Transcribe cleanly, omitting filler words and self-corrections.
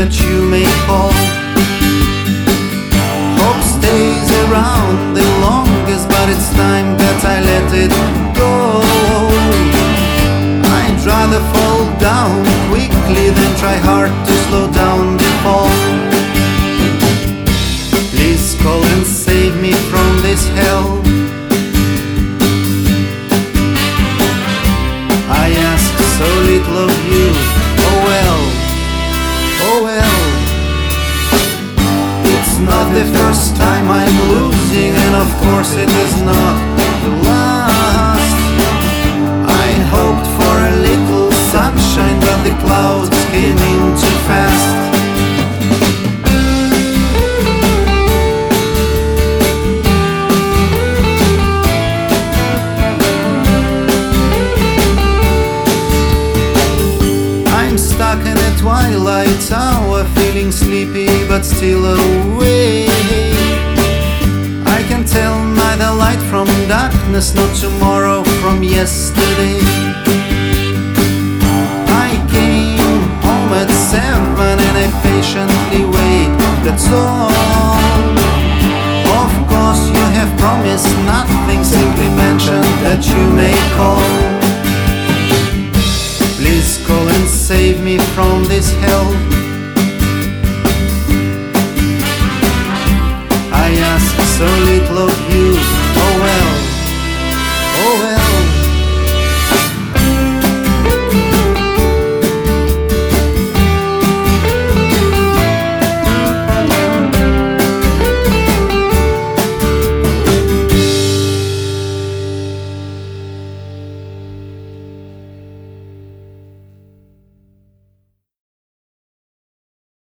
that you may call. Hope stays around the longest, but it's time that I let it go. I'd rather fall down quickly than try hard to slow down the fall. Please call and save me from this hell. I ask so little of you. Oh well, oh well. It's not the first time I'm losing, and of course it is not the last. I hoped for a little sunshine, but the clouds came in too fast. Stuck in a twilight tower, feeling sleepy but still awake. I can tell neither light from darkness, nor tomorrow from yesterday. I came home at 7 and I patiently wait, that's all. Of course you have promised nothing, simply mentioned that you may call. Please call and save me from this hell. I ask so